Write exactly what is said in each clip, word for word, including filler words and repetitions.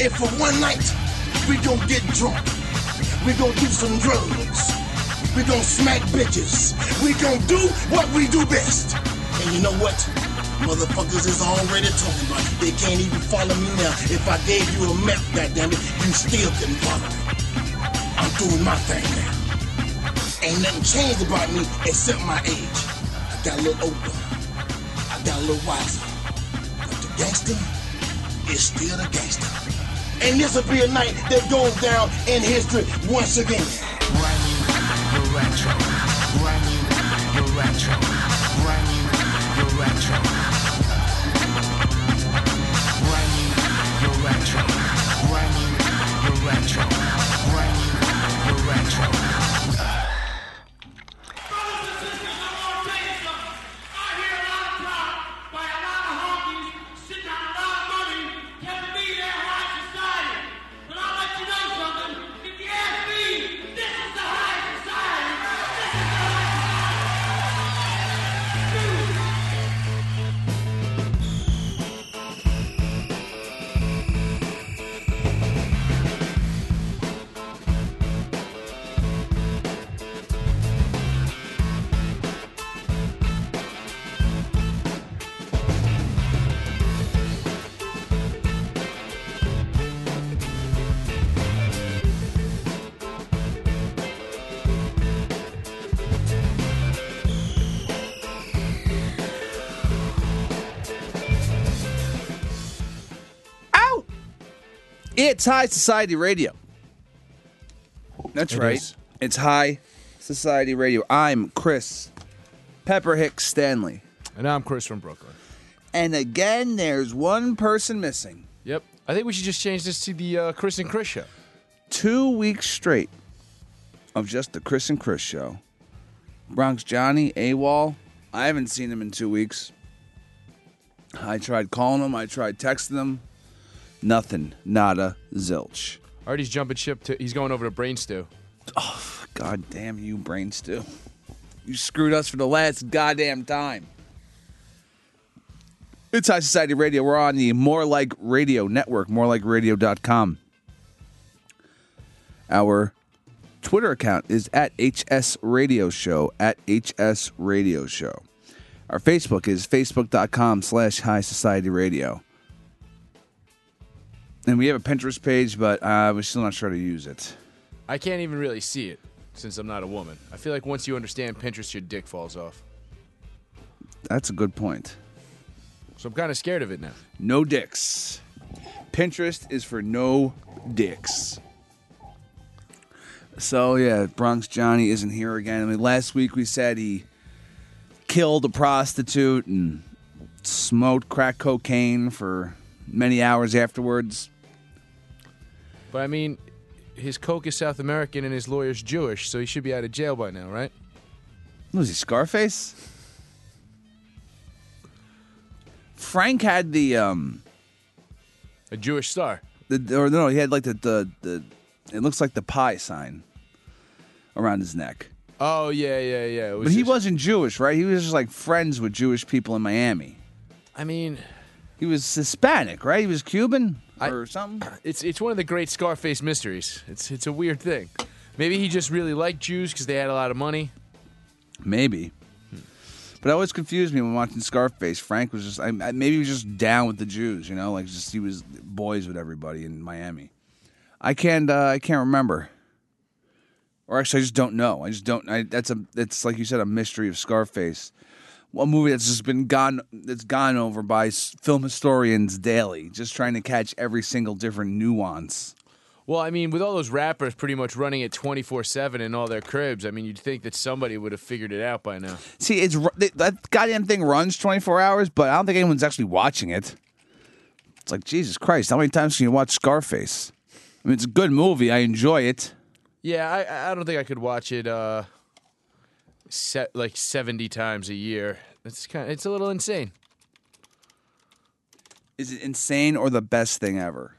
And for one night, we gon' get drunk. We gon' do some drugs. We gon' smack bitches. We gon' do what we do best. And you know what? Motherfuckers is already talking about it. They can't even follow me now. If I gave you a map, goddammit, you still couldn't follow me. I'm doing my thing now. Ain't nothing changed about me except my age. I got a little older. I got a little wiser. But the gangster is still the gangster. And this'll be a night that goes down in history once again. Brand new, you're retro. Brand new, you're retro. Brand new, you're retro. Brand new, you're retro. Brand new, you're retro. Brand new, you're retro. It's High Society Radio. That's It right. is. It's High Society Radio. I'm Chris Pepper Hicks Stanley. And I'm Chris from Brooklyn. And again, there's one person missing. Yep. I think we should just change this to the uh, Chris and Chris show. Two weeks straight of just the Chris and Chris show. Bronx Johnny, AWOL. I haven't seen him in two weeks. I tried calling him. I tried texting him. Nothing. Nada. Zilch. Artie's jumping ship to. He's going over to Brain Stew. Oh, God damn you, Brain Stew. You screwed us for the last goddamn time. It's High Society Radio. We're on the More Like Radio network, more like radio dot com. Our Twitter account is at H S Radio Show, at H S Radio Show. Our Facebook is facebook.com slash High Society Radio. And we have a Pinterest page, but uh, we're still not sure how to use it. I can't even really see it since I'm not a woman. I feel like once you understand Pinterest, your dick falls off. That's a good point. So I'm kind of scared of it now. No dicks. Pinterest is for no dicks. So, yeah, Bronx Johnny isn't here again. I mean, last week we said he killed a prostitute and smoked crack cocaine for many hours afterwards. But I mean, his coke is South American and his lawyer's Jewish, so he should be out of jail by now, right? Was he Scarface? Frank had the um, a Jewish star. The or no, he had like the the, the it looks like the pie sign around his neck. Oh yeah, yeah, yeah. It was But he just- wasn't Jewish, right? He was just like friends with Jewish people in Miami. I mean, he was Hispanic, right? He was Cuban or I- something. It's it's one of the great Scarface mysteries. It's it's a weird thing. Maybe he just really liked Jews because they had a lot of money. Maybe. But it always confused me when watching Scarface. Frank was just, I, I- maybe he was just down with the Jews, you know, like just he was boys with everybody in Miami. I can't, uh, I can't remember, or actually, I just don't know. I just don't. I, that's a, that's like you said, a mystery of Scarface. One movie that's just been gone, that's gone over by s- film historians daily, just trying to catch every single different nuance. Well, I mean, with all those rappers pretty much running it twenty-four seven in all their cribs, I mean, you'd think that somebody would have figured it out by now. See, it's ru- that goddamn thing runs twenty-four hours, but I don't think anyone's actually watching it. It's like, Jesus Christ, how many times can you watch Scarface? I mean, it's a good movie. I enjoy it. Yeah, I I don't think I could watch it uh, set like seventy times a year. It's kind of, it's a little insane. Is it insane or the best thing ever?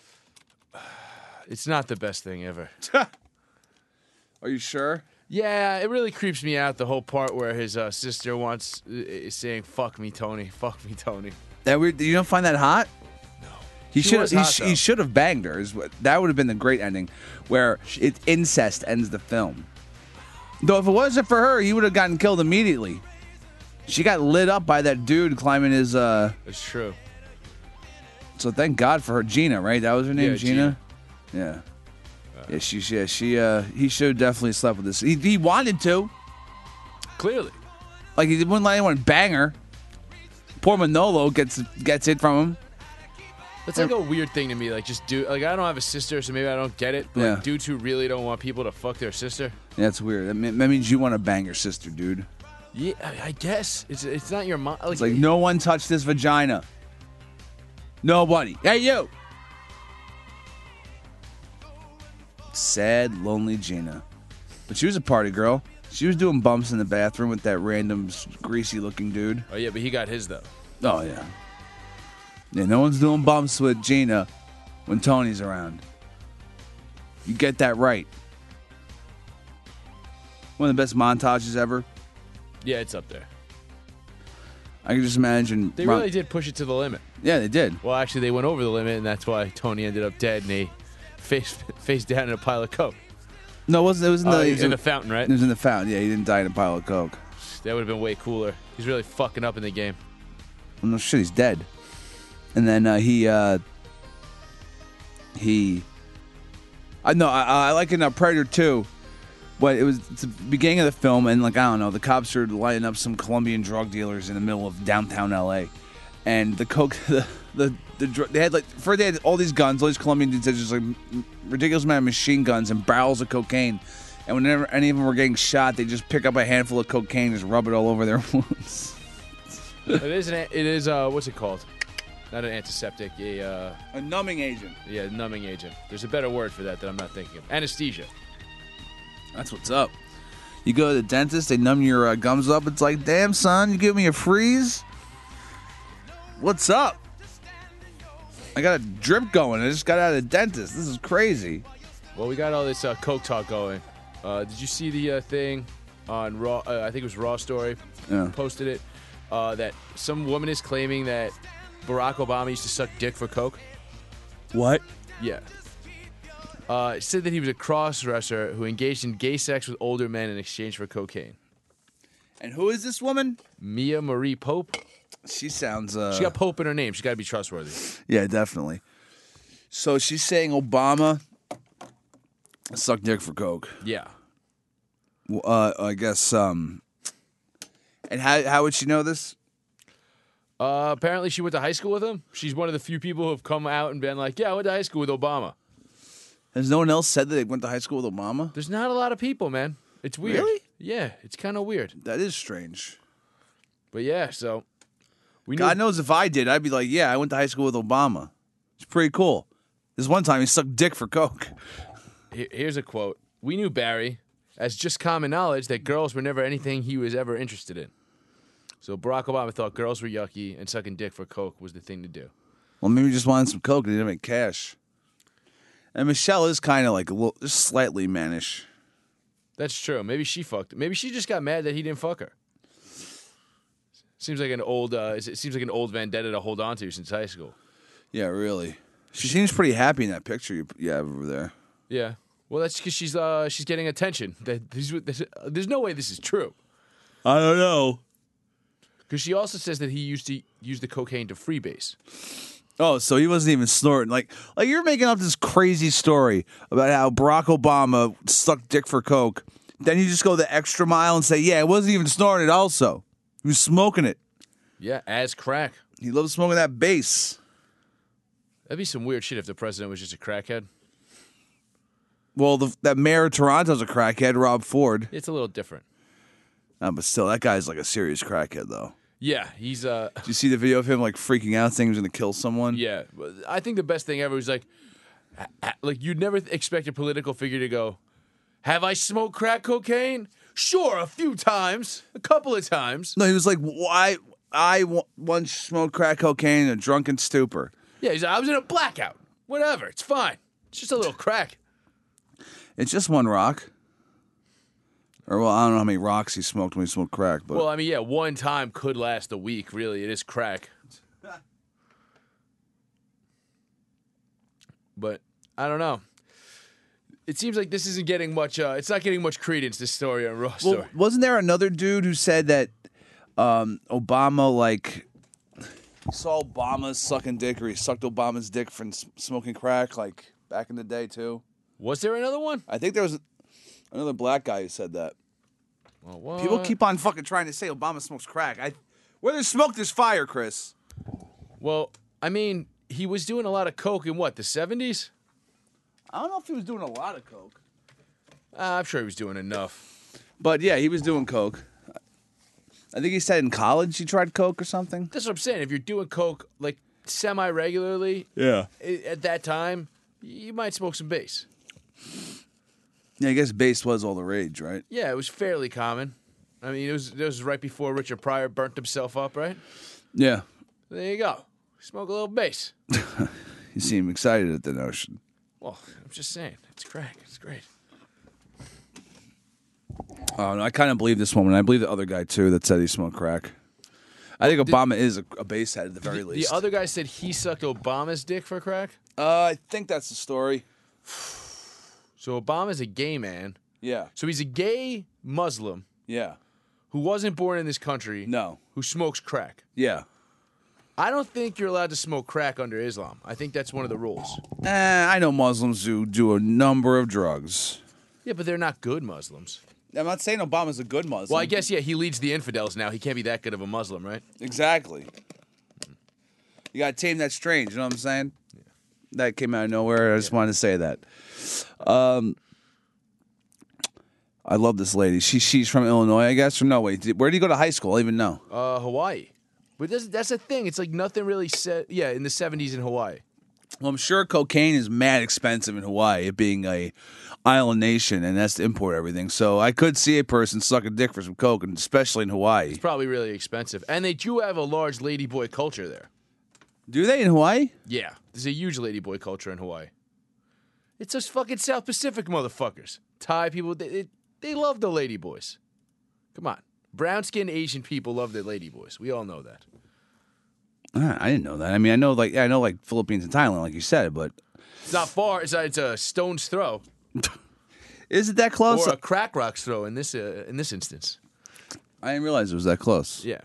It's not the best thing ever. Are you sure? Yeah, it really creeps me out, the whole part where his uh, sister wants uh, is saying, fuck me, Tony, fuck me, Tony. That weird. You don't find that hot? No. He She should was he, hot, sh- though. he should have banged her. Is what that would have been the great ending, where it incest ends the film. Though if it wasn't for her, he would have gotten killed immediately. She got lit up by that dude climbing his. uh It's true. So thank God for her, Gina. Right, that was her name, Yeah, Gina. Yeah. Yeah, she, yeah, she, uh, he should have definitely slept with this. He, he wanted to. Clearly. Like, he wouldn't let anyone bang her. Poor Manolo gets gets it from him. That's like a weird thing to me. Like, just do like I don't have a sister, so maybe I don't get it. But Yeah. like, dudes who really don't want people to fuck their sister. Yeah, that's weird. That, mean, that means you want to bang your sister, dude. Yeah, I I guess it's it's not your mom. Like, It's like, no one touched this vagina. Nobody. Hey, you. Sad, lonely Gina. But she was a party girl. She was doing bumps in the bathroom with that random, greasy-looking dude. Oh yeah, but he got his though. Oh, yeah. Yeah, no one's doing bumps with Gina when Tony's around. You get that right. One of the best montages ever. Yeah, it's up there. I can just imagine. They Ron- really did push it to the limit. Yeah, they did. Well, actually, they went over the limit, and that's why Tony ended up dead, and he face face down in a pile of coke. No, it wasn't. It was in Oh, the. he was in it- the fountain, right? It was in the fountain. Yeah, he didn't die in a pile of coke. That would have been way cooler. He's really fucking up in the game. Well, no shit, he's dead. And then uh, he, uh, he, I know, I, I like in uh, Predator two, but it was it's the beginning of the film, and like I don't know, the cops are lighting up some Colombian drug dealers in the middle of downtown L A, and the coke, the the, the dr- they had like first they had all these guns, all these Colombian dudes had just like m- ridiculous amount of machine guns and barrels of cocaine, and whenever any of them were getting shot, they just pick up a handful of cocaine, and just rub it all over their wounds. It is an, it is uh what's it called? Not an antiseptic, a uh, A numbing agent. yeah, numbing agent. There's a better word for that that I'm not thinking of. Anesthesia. That's what's up. You go to the dentist, they numb your uh, gums up. It's like, damn, son, you give me a freeze? What's up? I got a drip going. I just got out of the dentist. This is crazy. Well, we got all this uh, coke talk going. Uh, did you see the uh, thing on Raw? Uh, I think it was Raw Story. Yeah. Posted it. Uh, that some woman is claiming that Barack Obama used to suck dick for coke. What? Yeah. Uh, it said that he was a cross-dresser who engaged in gay sex with older men in exchange for cocaine. And who is this woman? Mia Marie Pope. She sounds. Uh, She got Pope in her name. She's got to be trustworthy. Yeah, definitely. So she's saying Obama sucked dick for coke. Yeah. Well, Uh, I guess. Um. And how how would she know this? Uh, apparently, she went to high school with him. She's one of the few people who have come out and been like, "Yeah, I went to high school with Obama." Has no one else said that they went to high school with Obama? There's not a lot of people, man. It's weird. Really? Yeah, it's kind of weird. That is strange. But yeah, so we knew. God knows if I did, I'd be like, yeah, I went to high school with Obama. It's pretty cool. This one time he sucked dick for coke. Here- Here's a quote. We knew Barry as just common knowledge that girls were never anything he was ever interested in. So Barack Obama thought girls were yucky and sucking dick for coke was the thing to do. Well, maybe he just wanted some coke and he didn't make cash. And Michelle is kind of like a little, just slightly mannish. That's true. Maybe she fucked. Maybe she just got mad that he didn't fuck her. Seems like an old. Uh, it seems like an old vendetta to hold on to since high school. Yeah, really. She seems pretty happy in that picture you, you have over there. Yeah. Well, that's because she's uh, she's getting attention. That there's, there's, there's no way this is true. I don't know. Because she also says that he used to use the cocaine to freebase. Oh, so he wasn't even snorting. Like, like you're making up this crazy story about how Barack Obama sucked dick for coke. Then you just go the extra mile and say, yeah, it wasn't even snorting it also. He was smoking it. Yeah, as crack. He loves smoking that bass. That'd be some weird shit if the president was just a crackhead. Well, the, that mayor of Toronto's a crackhead, Rob Ford. It's a little different. Uh, but still, that guy's like a serious crackhead, though. Yeah, he's uh, Did you see the video of him like freaking out, saying he was going to kill someone? yeah. I think the best thing ever was like, like you'd never expect a political figure to go, "Have I smoked crack cocaine? Sure, a few times, a couple of times." No, he was like, why? I w- once smoked crack cocaine in a drunken stupor. Yeah, he's like, I was in a blackout. Whatever, it's fine. It's just a little crack. It's just one rock. Or, well, I don't know how many rocks he smoked when he smoked crack, but Well, I mean, yeah, one time could last a week. Really, it is crack. but I don't know. It seems like this isn't getting much. Uh, it's not getting much credence. This story on Raw Well, story. wasn't there another dude who said that um, Obama like saw Obama sucking dick, or he sucked Obama's dick from s- smoking crack, like back in the day too? Was there another one? I think there was another black guy who said that. Well, what? People keep on fucking trying to say Obama smokes crack. I, where there's smoke, there's fire, Chris. Well, I mean, he was doing a lot of coke in what, the seventies? I don't know if he was doing a lot of coke, Uh, I'm sure he was doing enough. but yeah, he was doing coke. I think he said in college he tried coke or something. That's what I'm saying. If you're doing coke like semi regularly Yeah. at that time, you might smoke some bass. Yeah, I guess bass was all the rage, right? Yeah, it was fairly common. I mean, it was it was right before Richard Pryor burnt himself up, right? Yeah. There you go. Smoke a little bass. You seem excited at the notion. Well, I'm just saying, it's crack. It's great. Oh, no, I kind of believe this woman. I believe the other guy, too, that said he smoked crack. I think Obama is a, a bass head at the very The, least. the other guy said he sucked Obama's dick for crack. Uh, I think that's the story. So Obama's a gay man. Yeah. So he's a gay Muslim Yeah. who wasn't born in this country. No. Who smokes crack. Yeah. I don't think you're allowed to smoke crack under Islam. I think that's one of the rules. Eh, I know Muslims who do a number of drugs. Yeah, but they're not good Muslims. I'm not saying Obama's a good Muslim. Well, I guess, yeah, he leads the infidels now. He can't be that good of a Muslim, right? Exactly. You got to tame that strange, you know what I'm saying? Yeah. That came out of nowhere. I just yeah. wanted to say that. Um, I love this lady. She She's from Illinois, I guess? Or no, wait. Did, where did you go to high school? I don't even know. Uh, Hawaii. But that's, that's the thing. It's like nothing really said. Yeah, in the seventies in Hawaii. Well, I'm sure cocaine is mad expensive in Hawaii, it being a island nation, and that's to import everything. So I could see a person suck a dick for some coke, and especially in Hawaii. It's probably really expensive. And they do have a large ladyboy culture there. Do they in Hawaii? Yeah. There's a huge ladyboy culture in Hawaii. It's those fucking South Pacific motherfuckers. Thai people, they, they, they love the ladyboys. Come on. Brown-skinned Asian people love the ladyboys. We all know that. I didn't know that. I mean, I know like I know like Philippines and Thailand, like you said, but it's not far. It's a, it's a stone's throw. Is it that close? Or a crack rock's throw in this uh, in this instance. I didn't realize it was that close. Yeah.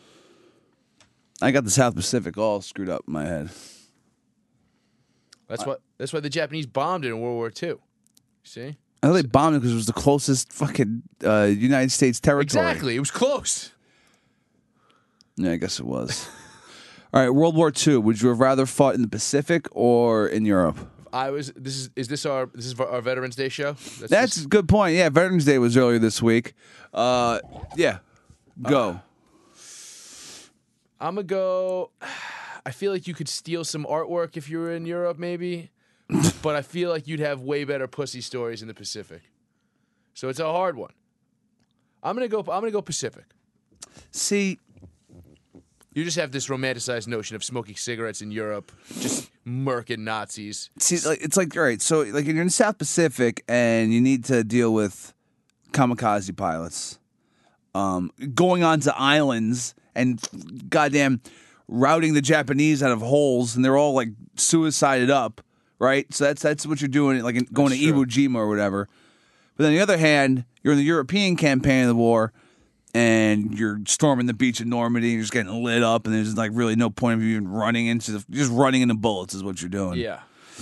I got the South Pacific all screwed up in my head. That's what. That's why the Japanese bombed it in World War Two. See? I know they bombed it because it was the closest fucking uh, United States territory. Exactly. It was close. Yeah, I guess it was. All right, World War Two. Would you have rather fought in the Pacific or in Europe? I was. This is. Is this our? This is our Veterans Day show. That's, That's just, a good point. Yeah, Veterans Day was earlier this week. Uh, yeah, go. Uh, I'm gonna go. I feel like you could steal some artwork if you were in Europe, maybe, but I feel like you'd have way better pussy stories in the Pacific. So it's a hard one. I'm gonna go. I'm gonna go Pacific. See. You just have this romanticized notion of smoking cigarettes in Europe, just murking Nazis. See, like, it's like, all right, so like you're in the South Pacific and you need to deal with kamikaze pilots um, going onto islands and goddamn routing the Japanese out of holes, and they're all like suicided up, right? So that's that's what you're doing, like in, going That's to true. Iwo Jima or whatever. But on the other hand, you're in the European campaign of the war, and you're storming the beach of Normandy, and you're just getting lit up, and there's like really no point of you even running into the, just running into bullets is what you're doing. Yeah.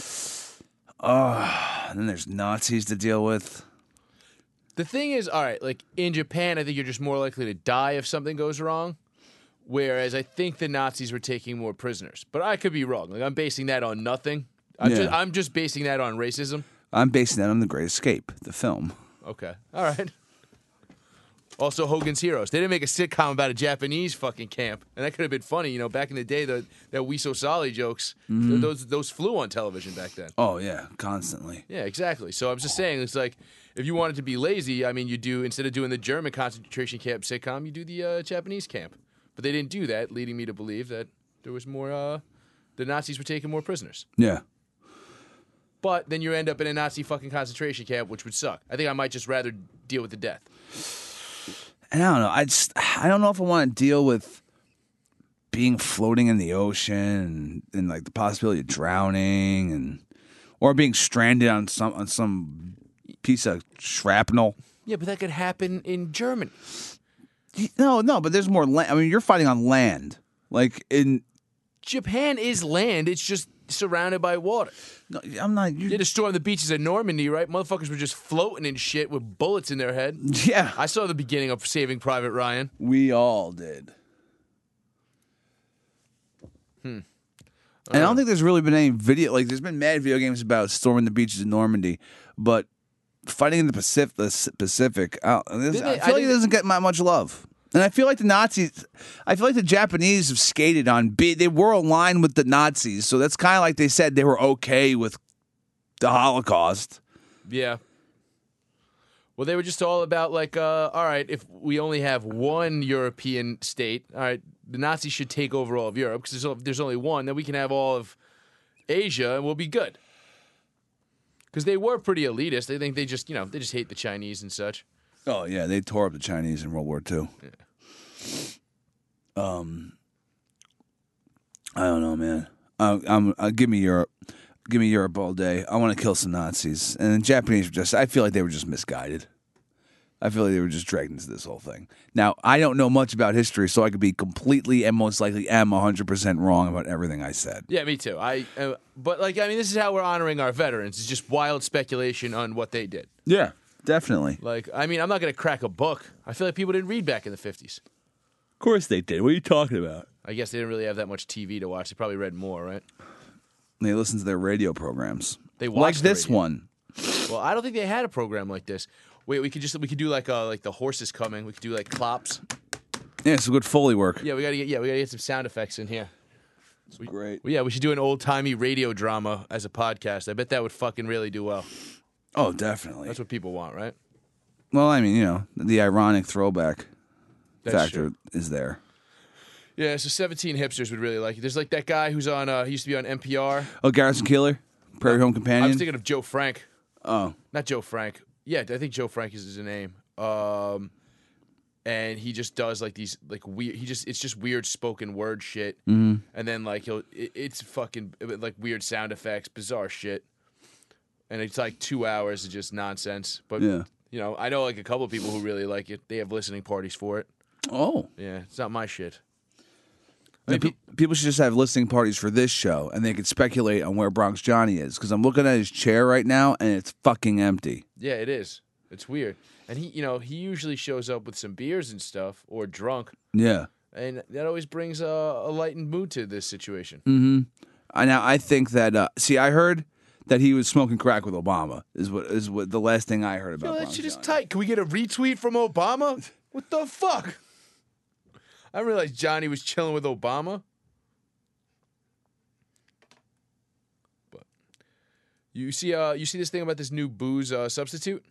Oh, and then there's Nazis to deal with. The thing is, all right, like in Japan, I think you're just more likely to die if something goes wrong. Whereas I think the Nazis were taking more prisoners. But I could be wrong. Like I'm basing that on nothing. I'm, Yeah. just, I'm just basing that on racism. I'm basing that on The Great Escape, the film. Okay. All right. Also, Hogan's Heroes. They didn't make a sitcom about a Japanese fucking camp, and that could have been funny. You know, back in the day, the that We So Solly jokes, th- those those flew on television back then. Oh, yeah, constantly. Yeah, exactly. So I'm just saying, it's like if you wanted to be lazy, I mean, you do instead of doing the German concentration camp sitcom, you do the uh, Japanese camp. But they didn't do that, leading me to believe that there was more. Uh, the Nazis were taking more prisoners. Yeah. But then you end up in a Nazi fucking concentration camp, which would suck. I think I might just rather deal with the death. And I don't know. I just, I don't know if I want to deal with being floating in the ocean and, and like the possibility of drowning and or being stranded on some on some piece of shrapnel. Yeah, but that could happen in Germany. No, no, but there's more land. I mean, you're fighting on land, like in Japan is land. It's just surrounded by water. No, I'm not. You had to storm the beaches of Normandy, right? Motherfuckers were just floating in shit with bullets in their head. Yeah, I saw the beginning of Saving Private Ryan. We all did. Hmm. And I don't think there's really been any video. Like, there's been mad video games about storming the beaches of Normandy, but fighting in the Pacific, the Pacific, I, don't- this- Didn't I they- feel I like it think- doesn't get mu- much love. And I feel like the Nazis, I feel like the Japanese have skated on. Be, they were aligned with the Nazis, so that's kind of like they said they were okay with the Holocaust. Yeah. Well, they were just all about like, uh, all right, if we only have one European state, all right, the Nazis should take over all of Europe because there's, there's only one. Then we can have all of Asia and we'll be good. Because they were pretty elitist. They think they just, you know, they just hate the Chinese and such. Oh yeah, they tore up the Chinese in World War Two. Yeah. Um, I don't know, man. Uh, I'm uh, give me Europe, give me Europe all day. I want to kill some Nazis, and the Japanese were just. I feel like they were just misguided. I feel like they were just dragged into this whole thing. Now I don't know much about history, so I could be completely and most likely am one hundred percent wrong about everything I said. Yeah, me too. I, uh, but like, I mean, this is how we're honoring our veterans. It's just wild speculation on what they did. Yeah, definitely. Like, I mean, I'm not going to crack a book. I feel like people didn't read back in the fifties. Of course they did. What are you talking about? I guess they didn't really have that much T V to watch. They probably read more, right? They listened to their radio programs. They like watched the this radio. one. Well, I don't think they had a program like this. Wait, we could just we could do like uh like the horses coming. We could do like clops. Yeah, it's good Foley work. Yeah, we gotta get yeah we gotta get some sound effects in here. We, Great. Well, yeah, we should do an old timey radio drama as a podcast. I bet that would fucking really do well. Oh, definitely. That's what people want, right? Well, I mean, you know, the ironic throwback That's factor true. is there. Yeah, so seventeen hipsters would really like it. There's like that guy who's on. Uh, he used to be on N P R. Oh, Garrison Keillor, Prairie Home I Companion. was thinking of Joe Frank. oh, Not Joe Frank. Yeah, I think Joe Frank is his name. Um, and he just does like these like weird. He just it's just weird spoken word shit. Mm-hmm. And then like he'll it, it's fucking like weird sound effects, bizarre shit. And it's like two hours of just nonsense. But yeah. you know, I know like a couple of people who really like it. They have listening parties for it. Oh, Yeah, it's not my shit. I mean, pe- people should just have listening parties for this show, and they could speculate on where Bronx Johnny is. Because I'm looking at his chair right now, and it's fucking empty. Yeah, it is. It's weird. And he, you know, he usually shows up with some beers and stuff, or drunk, Yeah. and that always brings a, a lightened mood to this situation. Mm-hmm. I now I think that. Uh, see, I heard that he was smoking crack with Obama. Is what is what the last thing I heard about. Yo, that Bronx shit is Johnny. tight. Can we get a retweet from Obama? What the fuck? I didn't realize Johnny was chilling with Obama. But you see, uh, you see this thing about this new booze uh, substitute?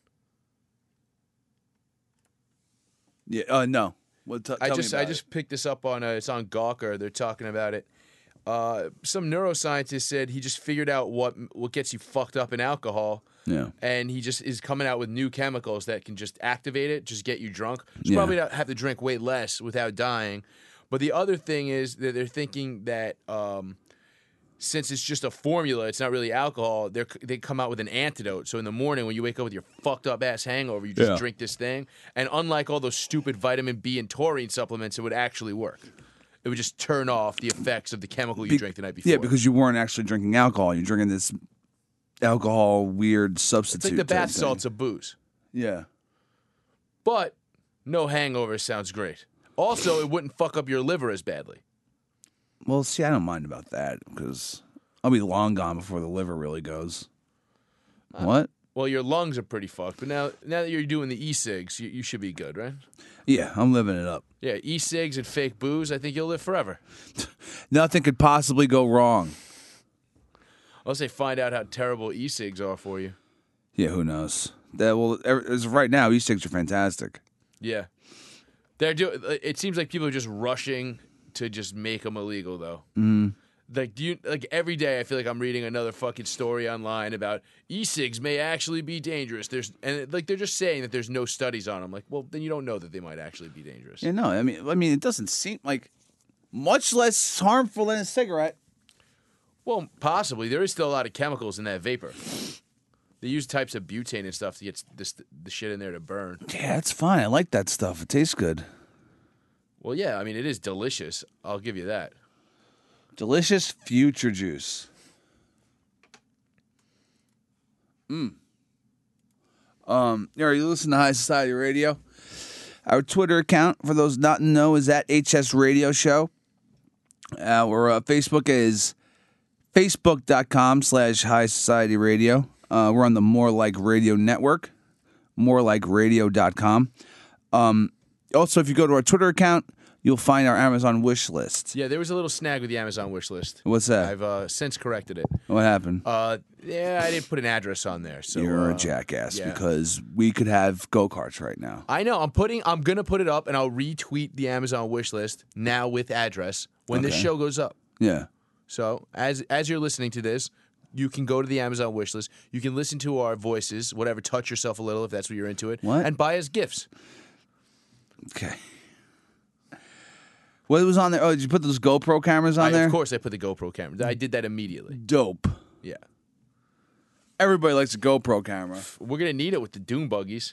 Yeah. Uh, no. Well, t- I tell me just, about I it. just picked this up on. Uh, it's on Gawker. They're talking about it. Uh, some neuroscientist said he just figured out what what gets you fucked up in alcohol. Yeah. And he just is coming out with new chemicals that can just activate it, just get you drunk. You Yeah. probably not have to drink way less without dying. But the other thing is that they're thinking that um, since it's just a formula, it's not really alcohol. They they come out with an antidote. So in the morning when you wake up with your fucked up ass hangover, you just Yeah. drink this thing. And unlike all those stupid vitamin B and taurine supplements, it would actually work. It would just turn off the effects of the chemical you Be- drank the night before. Yeah, because you weren't actually drinking alcohol. You're drinking this alcohol weird substitute. it's like the type bath thing. salts of booze. Yeah. But no hangover sounds great. Also, it wouldn't fuck up your liver as badly. Well, see, I don't mind about that because I'll be long gone before the liver really goes. Uh, what? Well, your lungs are pretty fucked, but now now that you're doing the e-cigs, you, you should be good, right? Yeah, I'm living it up. Yeah, e-cigs and fake booze, I think you'll live forever. Nothing could possibly go wrong. Unless they find out how terrible e-cigs are for you. Yeah, who knows? That well, as of right now, e-cigs are fantastic. Yeah. They're do- it seems like people are just rushing to just make them illegal, though. Mm. Like, do you, like every day, I feel like I'm reading another fucking story online about e-cigs may actually be dangerous. There's and like they're just saying that there's no studies on them. Like, well, then you don't know that they might actually be dangerous. Yeah, no, I mean, I mean, it doesn't seem like much less harmful than a cigarette. Well, possibly. There is still a lot of chemicals in that vapor. They use types of butane and stuff to get this, the shit in there to burn. Yeah, it's fine. I like that stuff. It tastes good. Well, yeah, I mean, it is delicious. I'll give you that. Delicious future juice. Mm. Um, are you listening to High Society Radio? Our Twitter account, for those not to know, is at H S Radio Show. Our uh, Facebook is facebook.com slash High Society Radio. Uh, we're on the More Like Radio Network, more like radio dot com. Um, also, if you go to our Twitter account, you'll find our Amazon wish list. Yeah, there was a little snag with the Amazon wish list. What's that? I've uh, since corrected it. What happened? Uh, yeah, I didn't put an address on there. So You're uh, a jackass yeah. because we could have go-karts right now. I know. I'm putting. I'm gonna put it up, and I'll retweet the Amazon wish list now with address when this Okay. show goes up. Yeah. So as as you're listening to this, you can go to the Amazon wish list. You can listen to our voices, whatever, touch yourself a little if that's what you're into it, What? and buy us gifts. Okay. What was on there? Oh, did you put those GoPro cameras on I, there? Of course, I put the GoPro camera. I did that immediately. Dope. Yeah, Everybody likes a GoPro camera. we're gonna need it with the Doom buggies.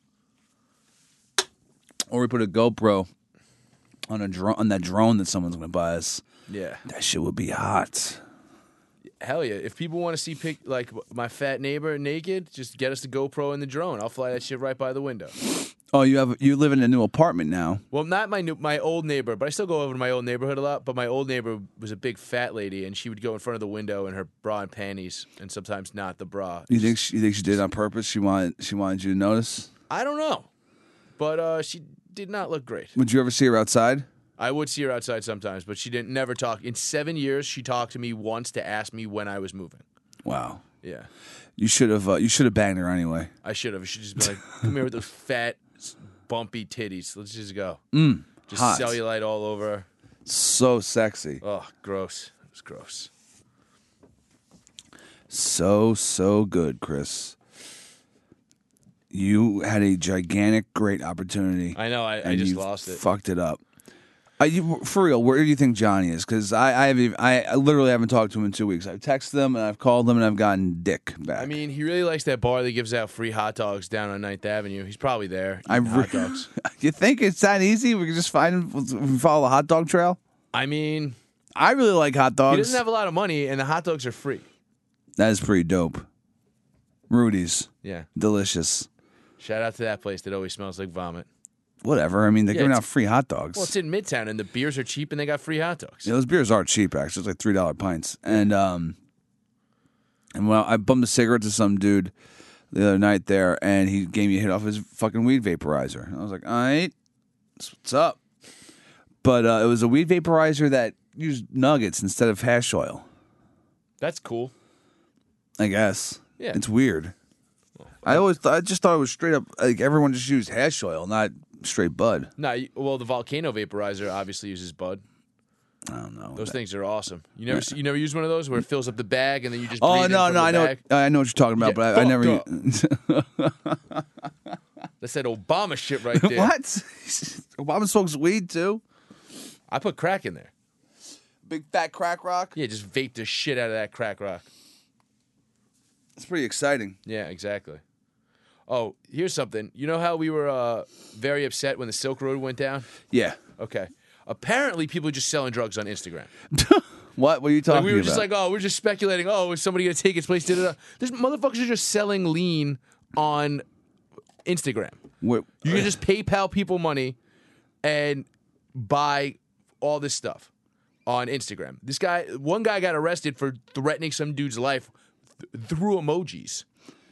Or we put a GoPro on a drone on that drone that someone's gonna buy us. Yeah, That shit would be hot. hell yeah! If people want to see pic like my fat neighbor naked, just get us the GoPro and the drone. I'll fly that shit right by the window. Oh, you have you live in a new apartment now. Well, not my new, my old neighbor, but I still go over to my old neighborhood a lot. But my old neighbor was a big fat lady, and she would go in front of the window in her bra and panties, and sometimes not the bra. You think she, you think she did it on purpose? She wanted she wanted you to notice. I don't know, but uh, she did not look great. Would you ever see her outside? I would see her outside sometimes, but she didn't never talk. In seven years, she talked to me once to ask me when I was moving. Wow. Yeah, You should have uh, you should have banged her anyway. I should have. I should just be like, "Come here with those fat, bumpy titties. Let's just go." Mm, Just hot. cellulite all over her. So sexy. Oh, gross. It was gross. So, so good, Chris. You had a gigantic, great opportunity. I know. I, I and just you lost it. Fucked it up. Are you, for real, where do you think Johnny is? Because I, I, have, even- I, I literally haven't talked to him in two weeks. I've texted him and I've called him and I've gotten dick back. I mean, he really likes that bar that gives out free hot dogs down on Ninth Avenue. He's probably there I eating re- hot dogs. You think it's that easy? We can just find him, we can follow the hot dog trail. I mean, I really like hot dogs. he doesn't have a lot of money, and the hot dogs are free. That is pretty dope. Rudy's, Yeah. delicious. Shout out to that place that always smells like vomit. Whatever. I mean, they're Yeah, giving it's- out free hot dogs. Well, it's in Midtown, and the beers are cheap, and they got free hot dogs. Yeah, those beers are cheap. Actually, it's like three dollar pints. And um, and well, I bummed a cigarette to some dude the other night there, and he gave me a hit off his fucking weed vaporizer. And I was like, all right, that's what's up. But uh, it was a weed vaporizer that used nuggets instead of hash oil. That's cool. I guess. Yeah. It's weird. I always, th- I just thought it was straight up like everyone just used hash oil, not straight bud. No, you- well, the volcano vaporizer obviously uses bud. I don't know. Those things are awesome. You never, you never use one of those where it fills up the bag and then you just. Oh breathe in no, from no, the I know, bag? I know what you're talking about, Yeah, but I, I never. fucked That's that Obama shit right there. What? Obama smokes weed too. I put crack in there. Big fat crack rock. Yeah, just vape the shit out of that crack rock. It's pretty exciting. Yeah, exactly. Oh, here's something. You know how we were uh, very upset when the Silk Road went down? Yeah. Okay. Apparently, people are just selling drugs on Instagram. What? What are you Like, talking we were about? just like, oh, we're just speculating. Oh, is somebody going to take its place? Da-da-da. There's motherfuckers are just selling lean on Instagram. What- You can just PayPal people money and buy all this stuff on Instagram. This guy, one guy got arrested for threatening some dude's life th- through emojis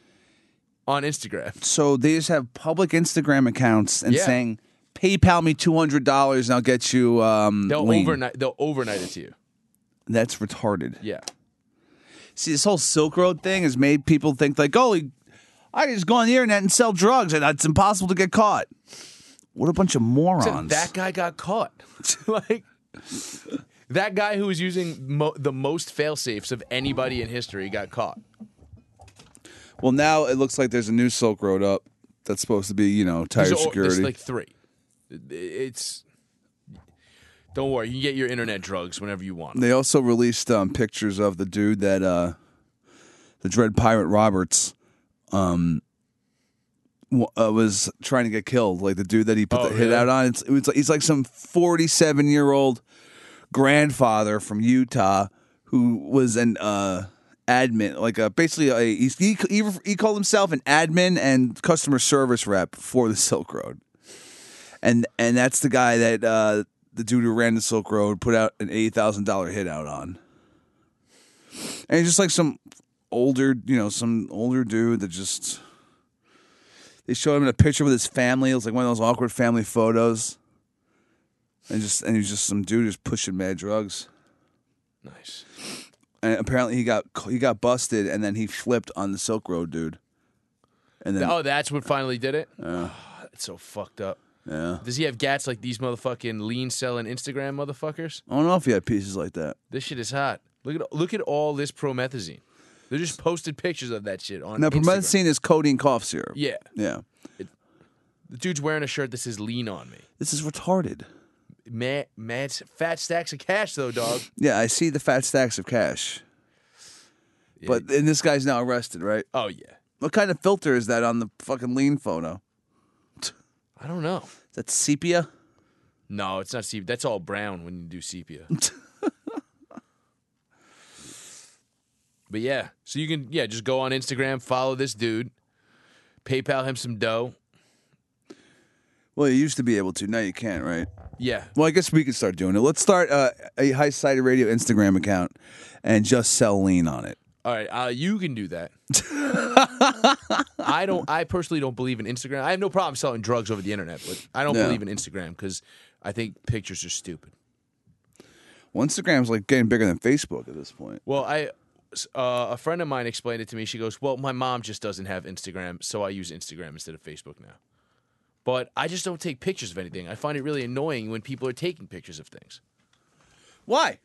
on Instagram. So they just have public Instagram accounts and Yeah. saying, "PayPal me two hundred dollars and I'll get you." Um, They'll lean." overnight. They'll overnight it to you. That's retarded. Yeah. See, this whole Silk Road thing has made people think like, "Oh, I can just go on the internet and sell drugs, and it's impossible to get caught." What a bunch of morons! Except that guy got caught. Like that guy who was using mo- the most fail safes of anybody in history got caught. Well, now it looks like there's a new Silk Road up that's supposed to be, you know, tighter There's, o- security. there's like three. It's Don't worry, you can get your internet drugs whenever you want. They also released um, pictures of the dude that uh, the Dread Pirate Roberts um, w- uh, was trying to get killed. Like the dude that he put Oh, the hit really? out on. It's, it was like, he's like some forty-seven year old grandfather from Utah who was an uh, admin, like a basically a, he, he he called himself an admin and customer service rep for the Silk Road, and and that's the guy that uh, the dude who ran the Silk Road put out an eighty thousand dollar hit out on, and he's just like some older, you know, some older dude that just they showed him in a picture with his family. It was like one of those awkward family photos, and just and he was just some dude just pushing mad drugs. Nice. And apparently he got he got busted, and then he flipped on the Silk Road dude. And then Oh, that's what finally did it? Yeah. That's so fucked up. yeah, Does he have gats like these motherfucking lean selling Instagram motherfuckers? I don't know if he had pieces like that. This shit is hot. Look at look at all this promethazine. They just posted pictures of that shit on Now, Instagram. promethazine is codeine cough syrup. Yeah. yeah. The dude's wearing a shirt that says lean on me. This is retarded. Mad, mad, fat stacks of cash though, dog. Yeah, I see the fat stacks of cash. But and this guy's now arrested, right? Oh yeah. What kind of filter is that on the fucking lean photo? I don't know. Is that sepia? No, it's not sepia. That's all brown when you do sepia. But yeah, so you can yeah just go on Instagram, follow this dude, PayPal him some dough. Well, you used to be able to. Now you can't, right? Yeah. Well, I guess we could start doing it. Let's start uh, a High Society Radio Instagram account and just sell lean on it. All right, uh, you can do that. I don't. I personally don't believe in Instagram. I have no problem selling drugs over the internet, but I don't Yeah. believe in Instagram because I think pictures are stupid. Well, Instagram's like getting bigger than Facebook at this point. Well, I uh, a friend of mine explained it to me. She goes, "Well, my mom just doesn't have Instagram, so I use Instagram instead of Facebook now." But I just don't take pictures of anything. I find it really annoying when people are taking pictures of things. Why?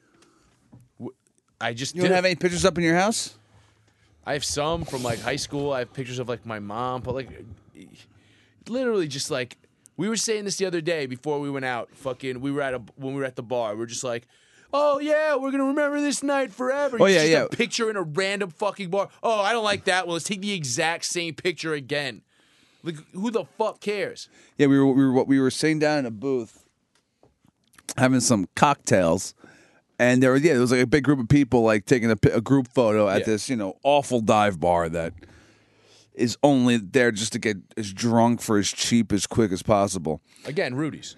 I just You don't do. have any pictures up in your house? I have some from like high school. I have pictures of like my mom, but like literally just like we were saying this the other day before we went out. Fucking, we were at a when we were at the bar. We we're just like, oh yeah, we're gonna remember this night forever. Oh, It's yeah, just yeah. A picture in a random fucking bar. Oh, I don't like that. Well, let's take the exact same picture again. Like, who the fuck cares? Yeah, we were we were we were sitting down in a booth having some cocktails, and there was yeah, there was like a big group of people like taking a, pi- a group photo at Yeah. this you know awful dive bar that is only there just to get as drunk for as cheap as quick as possible. Again, Rudy's.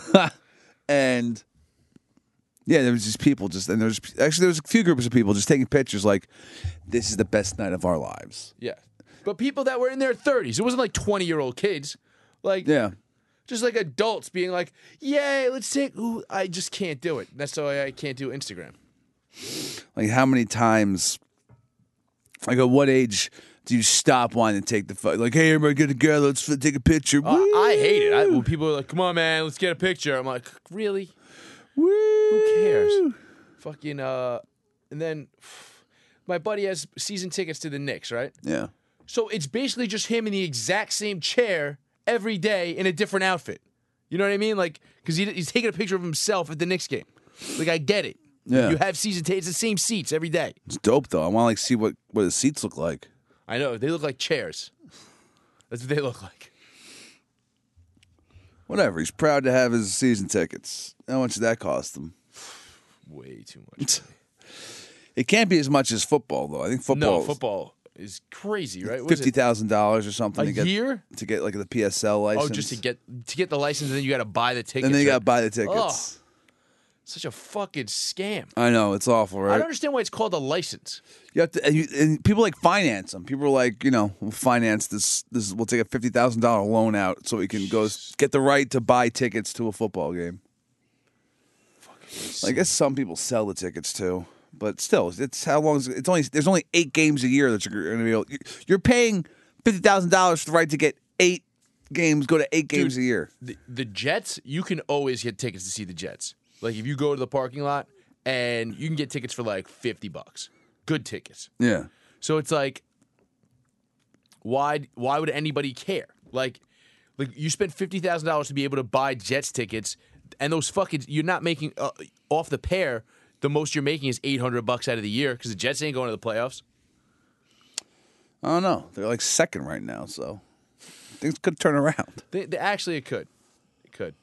And yeah, there was just people just and there's actually there was a few groups of people just taking pictures like this is the best night of our lives. Yeah, but people that were in their thirties. It wasn't like twenty year old kids. Like Yeah. just like adults being like, "Yay, let's take." Ooh, I just can't do it. That's why I can't do Instagram. Like how many times, like at what age do you stop wanting to take the photo? Like, hey, everybody get together, let's f- take a picture. Uh, I hate it. I, when people are like, "Come on, man, let's get a picture," I'm like, "Really? Woo! Who cares?" Fucking uh, and then my buddy has season tickets to the Knicks, right? Yeah. So it's basically just him in the exact same chair every day in a different outfit. You know what I mean? Like, because he, he's taking a picture of himself at the Knicks game. Like, I get it. Yeah. You have season tickets, it's the same seats every day. It's dope though. I want to like see what, what the seats look like. I know, they look like chairs. That's what they look like. Whatever. He's proud to have his season tickets. How much did that cost him? Way too much. It can't be as much as football though. I think football. No, football is crazy, right? What is Fifty it? thousand dollars or something A to get year? to get like the P S L license. Oh, just to get to get the license, and then you got to buy the tickets. and then you got to right? buy the tickets. Such a fucking scam. I know it's awful, I right? don't understand why it's called a license. You have to, and, you, and people like finance them. People are like, you know, we'll finance this. This we'll take a fifty thousand dollar loan out so we can go s- get the right to buy tickets to a football game. I guess some people sell the tickets too, but still, it's how long? Is, it's only there's only eight games a year that you're going to be able. You're paying fifty thousand dollars for the right to get eight games. Go to eight games Dude, a year. The, the Jets, you can always get tickets to see the Jets. Like if you go to the parking lot and you can get tickets for like fifty bucks. Good tickets. Yeah, So it's like why why would anybody care? Like like you spent fifty thousand dollars to be able to buy Jets tickets and those fucking you're not making uh, off the pair. The most you're making is eight hundred bucks out of the year because the Jets ain't going to the playoffs. I don't know. They're like second right now, so things could turn around. They, they actually it could, it could.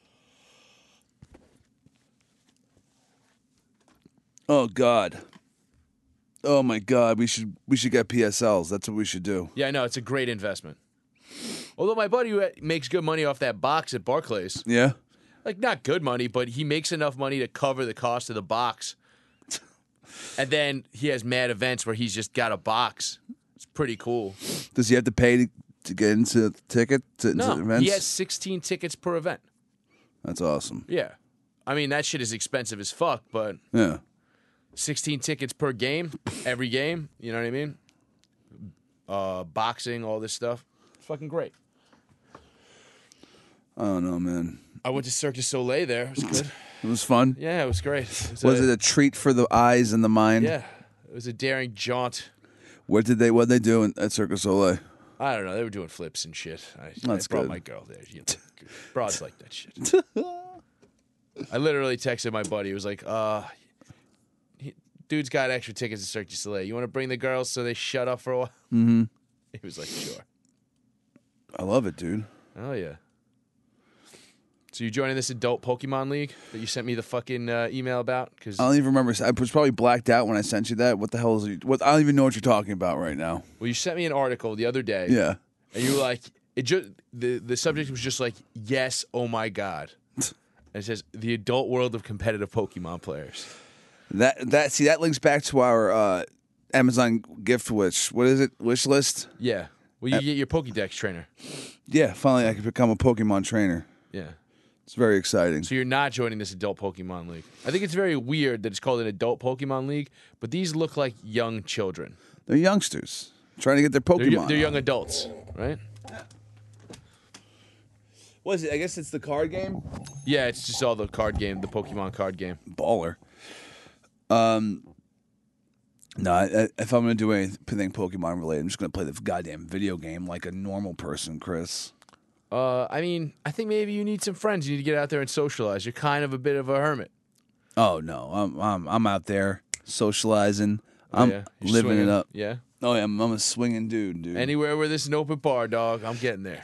Oh God. Oh my God. We should we should get P S Ls. That's what we should do. Yeah, I know it's a great investment. Although my buddy who makes good money off that box at Barclays, Yeah. like not good money, but he makes enough money to cover the cost of the box. And then he has mad events where he's just got a box. It's pretty cool. Does he have to pay to, to get into the ticket to, into No, events? he has sixteen tickets per event. That's awesome. Yeah. I mean, that shit is expensive as fuck, but Yeah. sixteen tickets per game, every game, you know what I mean? Uh, boxing, all this stuff. It's fucking great. I don't know, man. I went to Cirque du Soleil there. It was good. It was fun. Yeah, it was great. It was, Was a, it a treat for the eyes and the mind? Yeah. It was a daring jaunt. What did they what they do in, at Cirque du Soleil? I don't know. They were doing flips and shit. I, That's I brought good. my girl there. You know, broads like that shit. I literally texted my buddy. He was like, uh, he, dude's got extra tickets to Cirque du Soleil. You want to bring the girls so they shut up for a while? Mm-hmm. He was like, sure. I love it, dude. Oh, yeah. So you joining this adult Pokemon League that you sent me the fucking uh, email about? Cause, I don't even remember. I was probably blacked out when I sent you that. What the hell is it? What? I don't even know what you're talking about right now. well, you sent me an article the other day. Yeah. And you were like, it just the, the subject was just like, yes, oh my God. And it says, the adult world of competitive Pokemon players. That that see that links back to our uh, Amazon gift wish. What is it? Wish list? Yeah. Well, you get your Pokédex trainer. Yeah. Finally, I could become a Pokemon trainer. Yeah. It's very exciting. So you're not joining this adult Pokemon League. I think it's very weird that it's called an adult Pokemon League, but these look like young children. They're youngsters trying to get their They're, Pokemon. they're young on. adults, right? What is it? I guess it's the card game. Yeah, it's just all the card game, the Pokemon card game. Baller. Um. No, I, I, if I'm gonna do anything Pokemon related, I'm just gonna play the goddamn video game like a normal person, Chris. Uh, I mean, I think maybe you need some friends. You need to get out there and socialize. You're kind of a bit of a hermit. Oh no, I'm I'm I'm out there socializing. Oh, I'm yeah? You're living swinging. it up. Yeah. Oh yeah, I'm, I'm a swinging dude, dude. Anywhere where there's an open bar, dog, I'm getting there.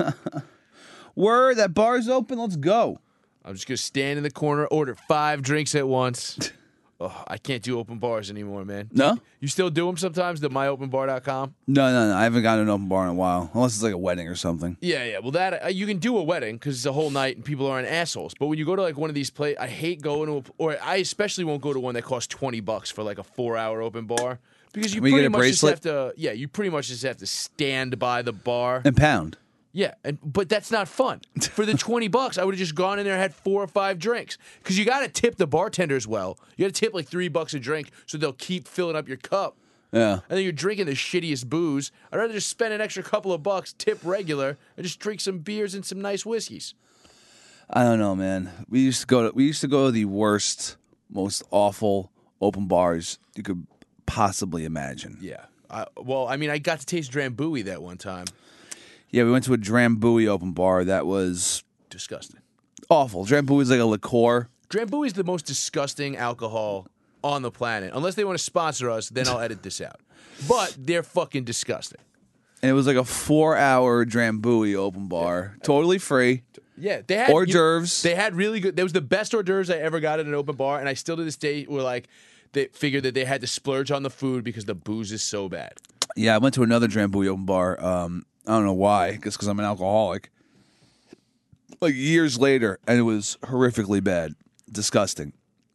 Word, that bar's open. Let's go. I'm just gonna stand in the corner, order five drinks at once. Oh, I can't do open bars anymore, man. No, You still do them sometimes? The my open bar dot com. no, no, no. I haven't gotten an open bar in a while, unless it's like a wedding or something. Yeah, yeah. Well, that uh, you can do a wedding because it's a whole night and people aren't assholes. But when you go to like one of these places, I hate going to, a, or I especially won't go to one that costs twenty bucks for like a four-hour open bar because you Can we pretty get a much bracelet? just have to. Yeah, you pretty much just have to stand by the bar. And pound. Yeah, and but that's not fun. For the twenty bucks, I would have just gone in there and had four or five drinks. Because you got to tip the bartenders well. You got to tip like three bucks a drink so they'll keep filling up your cup. Yeah. And then you're drinking the shittiest booze. I'd rather just spend an extra couple of bucks, tip regular, and just drink some beers and some nice whiskeys. I don't know, man. We used to go to we used to go to the worst, most awful open bars you could possibly imagine. Yeah. I, well, I mean, I got to taste Drambuie that one time. Yeah, we went to a Drambuie open bar that was Disgusting. awful. Drambuie is like a liqueur. Drambuie is the most disgusting alcohol on the planet. Unless they want to sponsor us, then I'll edit this out. But they're fucking disgusting. And it was like a four-hour Drambuie open bar, totally free. Yeah, they had Hors you- d'oeuvres. They had really good. That was the best hors d'oeuvres I ever got at an open bar, and I still to this day were like, they figured that they had to splurge on the food because the booze is so bad. Yeah, I went to another Drambuie open bar. Um, I don't know why. I guess because I'm an alcoholic. Like years later, and it was horrifically bad, disgusting.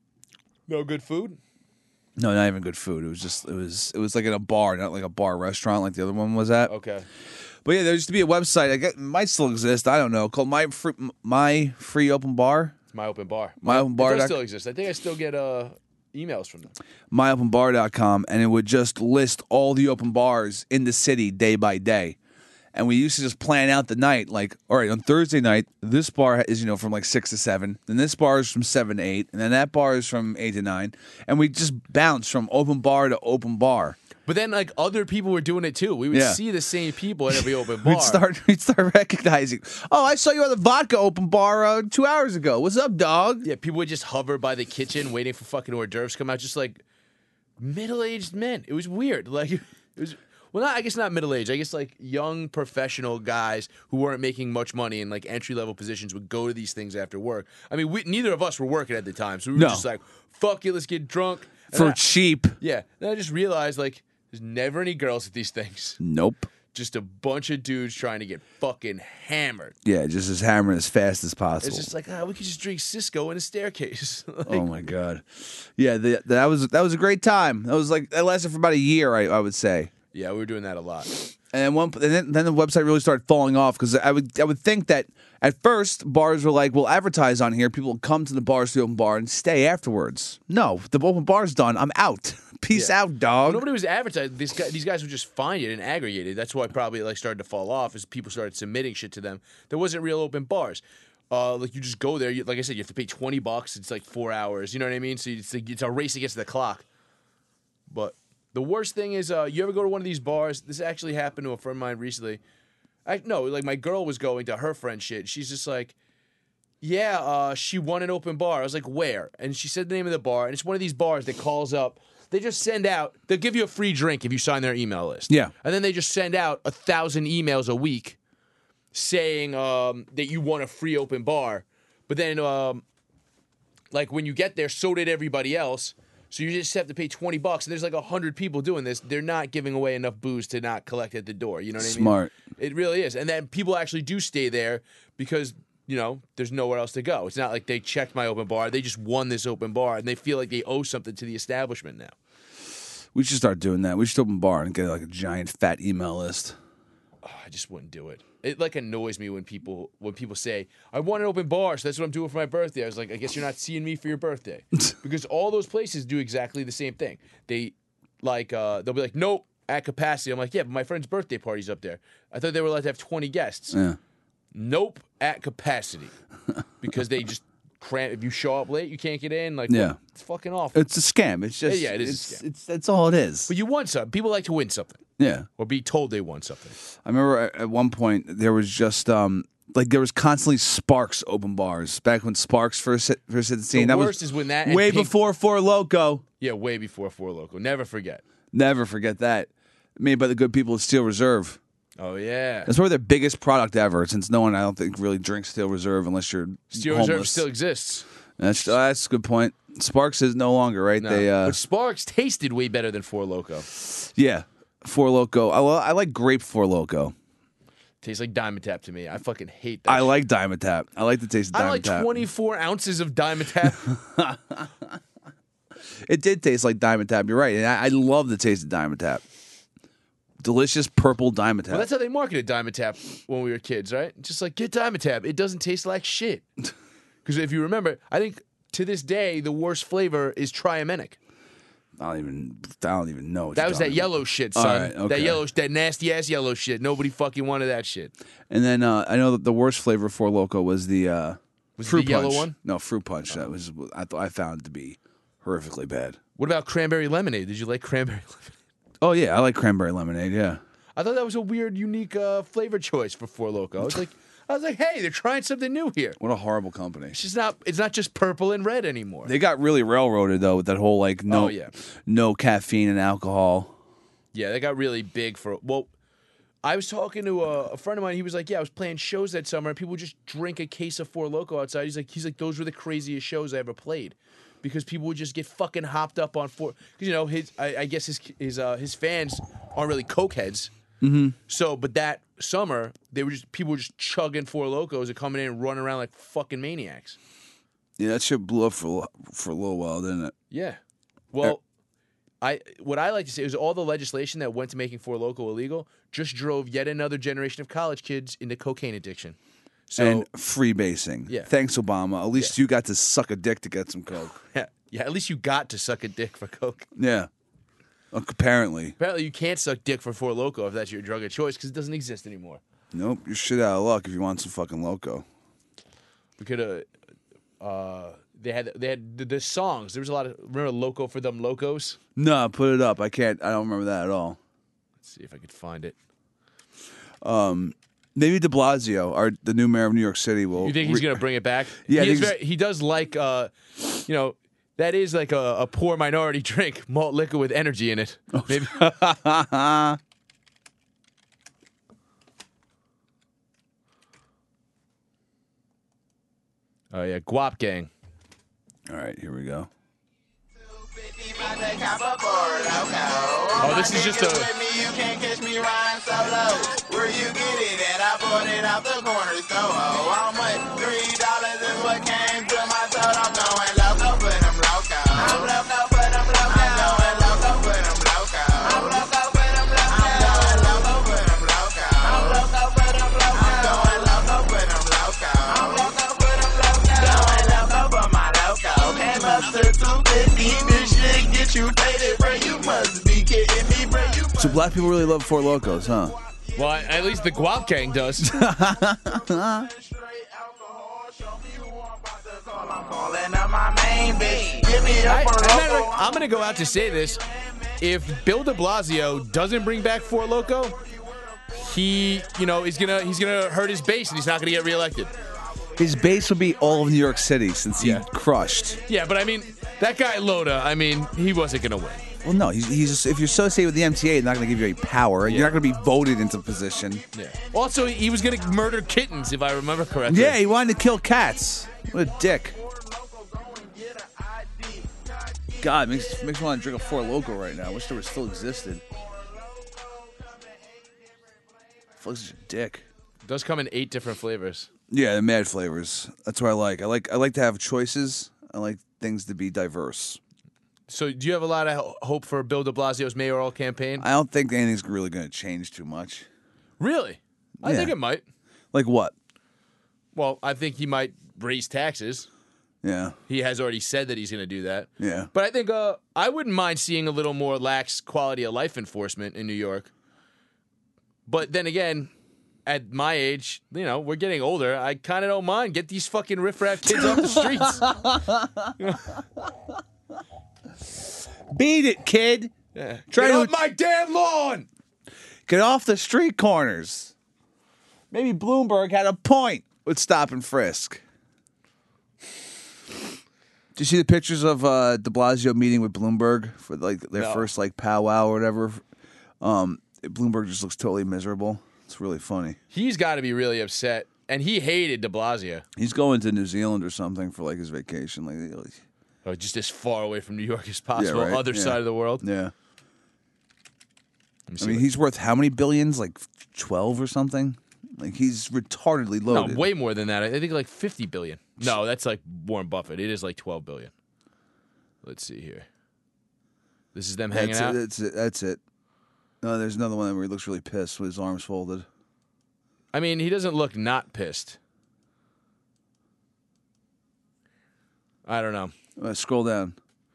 No good food. No, not even good food. It was just it was it was like in a bar, not like a bar restaurant like the other one was at. Okay. But yeah, there used to be a website. I guess it might still exist. I don't know. Called my free, my free open bar. It's my open bar. My open bar It does doc- still exist. I think I still get uh, emails from them. my open bar dot com, and it would just list all the open bars in the city day by day. And we used to just plan out the night, like, all right, on Thursday night, this bar is, you know, from like six to seven. Then this bar is from seven to eight. And then that bar is from eight to nine. And we just bounce from open bar to open bar. But then, like, other people were doing it too. We would Yeah. see the same people at every open bar. We'd start, we'd start recognizing. Oh, I saw you at the vodka open bar uh, two hours ago. What's up, dog? Yeah, people would just hover by the kitchen waiting for fucking hors d'oeuvres to come out, just like middle-aged men. It was weird. Like, it was, well, not, I guess not middle-aged. I guess, like, young professional guys who weren't making much money in, like, entry-level positions would go to these things after work. I mean, we, neither of us were working at the time, so we were No. just like, fuck it, let's get drunk. And For I- cheap. Yeah. Then I just realized, like, there's never any girls at these things. Nope. Just a bunch of dudes trying to get fucking hammered. Yeah, just as hammering as fast as possible. It's just like, ah, we could just drink Cisco in a staircase. Like, Oh my god, yeah, the, that was that was a great time. That was like that lasted for about a year, I, I would say. yeah, we were doing that a lot. And then one, and then, then the website really started falling off because I would I would think that at first bars were like, we'll advertise on here, people will come to the bars, to the open bar, and stay afterwards. No, the open bar's done. I'm out. Peace Yeah. out, dog. Nobody was advertising. These guys, these guys would just find it and aggregate it. That's why it probably like started to fall off as people started submitting shit to them. There wasn't real open bars. Uh, like you just go there. You, like I said, you have to pay twenty bucks. It's like four hours. You know what I mean? So it's like, it's a race against the clock. But the worst thing is, uh, you ever go to one of these bars? This actually happened to a friend of mine recently. I no, like my girl was going to her friend shit. She's just like, yeah, uh, she won an open bar. I was like, where? And she said the name of the bar, and it's one of these bars that calls up. They just send out. They'll give you a free drink if you sign their email list. Yeah. and then they just send out a thousand emails a week saying um, that you won a free open bar. But then, um, like when you get there, so did everybody else. So you just have to pay twenty bucks, and there's like a hundred people doing this. They're not giving away enough booze to not collect at the door. You know what I mean? Smart. It really is. And then people actually do stay there because, you know, there's nowhere else to go. It's not like they checked my open bar. They just won this open bar, and they feel like they owe something to the establishment now. We should start doing that. We should open a bar and get like a giant fat email list. Oh, I just wouldn't do it. It like annoys me when people when people say, I want an open bar, so that's what I'm doing for my birthday. I was like, I guess you're not seeing me for your birthday. Because all those places do exactly the same thing. They like uh, they'll be like, nope, at capacity. I'm like, yeah, but my friend's birthday party's up there. I thought they were allowed to have twenty guests. Yeah. Nope, at capacity. Because they just cram. If you show up late, you can't get in. Like, Yeah. well, it's fucking awful. It's a scam. It's just Yeah, yeah, it is a It's, scam. it's that's all it is. But you won something. People like to win something Yeah. or be told they won something. I remember at at one point there was just um like there was constantly Sparks open bars back when Sparks first hit, first hit the scene. The that worst was is when that and way Pink- before Four Loco. Yeah, way before Four Loco. Never forget. Never forget that. Made by the good people at Steel Reserve. Oh yeah. That's probably their biggest product ever, since no one, I don't think, really drinks Steel Reserve unless you're Steel homeless. Reserve still exists. That's oh, that's a good point. Sparks is no longer, right? No. They uh, but Sparks tasted way better than Four Loco. yeah, Four Loco. I, lo- I like grape Four Loco. Tastes like Diamond Tap to me. I fucking hate that. I shit. like Diamond Tap. I like the taste of I Diamond like Tap. twenty-four ounces of Diamond Tap. It did taste like Diamond Tap. You're right. And I, I love the taste of Diamond Tap. Delicious purple Diamond Tap. Well, that's how they marketed Diamond Tap when we were kids, right? Just like, get Diamond Tap. It doesn't taste like shit. Because if you remember, I think to this day, the worst flavor is Triamenic. I don't even. I don't even know. What That you're was that talking yellow shit, All son. right, That okay. yellow, that nasty ass yellow shit. Nobody fucking wanted that shit. about. And then uh, I know that the worst flavor for Loco was the uh, Was it fruit the yellow punch. one? No, fruit punch. That was I thought I found to be horrifically bad. What about cranberry lemonade? Did you like cranberry lemonade? Oh yeah, I like cranberry lemonade. Yeah. I thought that was a weird, unique uh, flavor choice for Four Loco. I was like, I was like, hey, they're trying something new here. What a horrible company. It's just not. It's not just purple and red anymore. They got really railroaded though with that whole like no, Oh, yeah. no caffeine and alcohol. Yeah, they got really big for. Well, I was talking to a, a friend of mine. He was like, "Yeah, I was playing shows that summer, and people would just drink a case of Four Loco outside." He's like, "He's like, those were the craziest shows I ever played." Because people would just get fucking hopped up on four. Because you know, his I, I guess his his uh, his fans aren't really coke heads. Mm-hmm. So, but that summer they were just people were just chugging Four Locos and coming in and running around like fucking maniacs. Yeah, that shit blew up for for a little while, didn't it? Yeah. Well, I what I like to say is all the legislation that went to making Four Loko illegal just drove yet another generation of college kids into cocaine addiction. So And freebasing. Yeah. Thanks, Obama. At least Yeah. you got to suck a dick to get some coke. yeah, yeah, at least you got to suck a dick for coke. Yeah. Apparently. Apparently, you can't suck dick for Four Loko if that's your drug of choice because it doesn't exist anymore. Nope. You're shit out of luck if you want some fucking loco. We could have. Uh, they had they had the, the songs. There was a lot of remember Loco for Them Locos. No, put it up. I can't. I don't remember that at all. Let's see if I could find it. Maybe De Blasio, our the new mayor of New York City, will. You think he's re- gonna bring it back? Yeah, I he, is think very, he does like uh, you know. That is like a, a poor minority drink, malt liquor with energy in it. Oh. Maybe. Oh yeah, Guap Gang. All right, here we go. Oh, this is just a. You can't catch me riding solo. Where you get it at? I bought it out the corner store. How much? Three dollars is what came to my throat. I'm going loco for them loco. I'm loco for them loco. I'm going loco for them loco. I'm loco for them loco. I'm going loco for them loco. I'm loco for them loco. I'm going loco for them loco. I'm loco for them loco. Going loco for my loco. Came up to two fifty. This shit get you faded, bro. You must be kidding me, bro. You So black people really love Four Locos, huh? Well, at least the Guap Gang does. I, I I'm going to go out to say this. If Bill de Blasio doesn't bring back Four Loco, he, you know, is gonna he's gonna hurt his base and he's not gonna get reelected. His base would be all of New York City since he Yeah. crushed. Yeah, but I mean, that guy Loda, I mean, he wasn't gonna win. Well, no, he's, he's just, if you're associated with the M T A, they're not going to give you any power. You're not going to be voted into position. Yeah. Also, he was gonna murder kittens, if I remember correctly. Yeah, he wanted to kill cats. What a dick. God, makes makes me want to drink a Four Loko right now. I wish there was still existed. Fuck's such a dick. It does come in eight different flavors. Yeah, the mad flavors. That's what I like. I like I like to have choices. I like things to be diverse. So, do you have a lot of ho- hope for Bill de Blasio's mayoral campaign? I don't think anything's really going to change too much. Really? I Yeah. think it might. Like what? Well, I think he might raise taxes. Yeah. He has already said that he's going to do that. Yeah. But I think uh, I wouldn't mind seeing a little more lax quality of life enforcement in New York. But then again, at my age, you know, we're getting older. I kind of don't mind. Get these fucking riffraff kids off the streets. Beat it, kid. Yeah. Try Get to- off my damn lawn. Get off the street corners. Maybe Bloomberg had a point with stop and frisk. Did you see the pictures of uh, De Blasio meeting with Bloomberg for like their No. first like powwow or whatever? Um, Bloomberg just looks totally miserable. It's really funny. He's got to be really upset. And he hated de Blasio. He's going to New Zealand or something for like his vacation. Like, Oh, just as far away from New York as possible. right. Other Yeah. side of the world. yeah. Let me I see mean, what- he's worth how many billions? Like twelve or something. Like he's retardedly no, loaded. way more than that. I think like fifty billion. No, that's like Warren Buffett. It is like twelve billion. Let's see here. This is them hanging That's out. it. That's it. That's it. No, there's another one where he looks really pissed with his arms folded. I mean, he doesn't look not pissed. I don't know. Uh, scroll down.